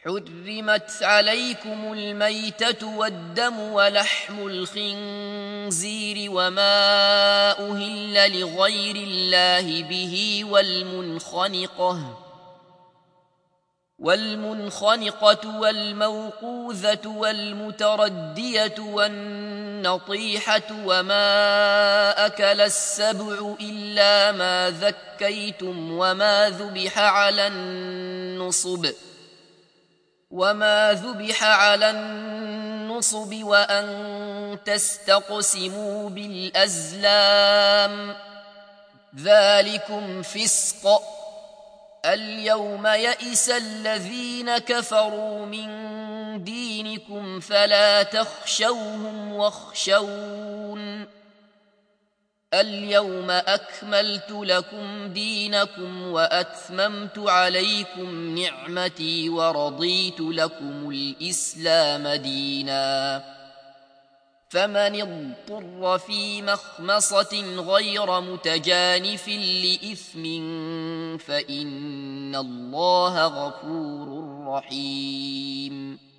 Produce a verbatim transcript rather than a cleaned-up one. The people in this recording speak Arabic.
حرمت عليكم الميتة والدم ولحم الخنزير وما أهل لغير الله به والمنخنقة والمنخنقة والموقوذة والمتردية والنطيحة وما أكل السبع إلا ما ذكيتم وما ذبح على النصب وما ذبح على النصب وأن تستقسموا بالأزلام ذلكم فسق. اليوم يئس الذين كفروا من دينكم فلا تخشوهم واخشون اليوم أكملت لكم دينكم وأتممت عليكم نعمتي ورضيت لكم الإسلام دينا فمن اضطر في مخمصة غير متجانف لإثم فإن الله غفور رحيم.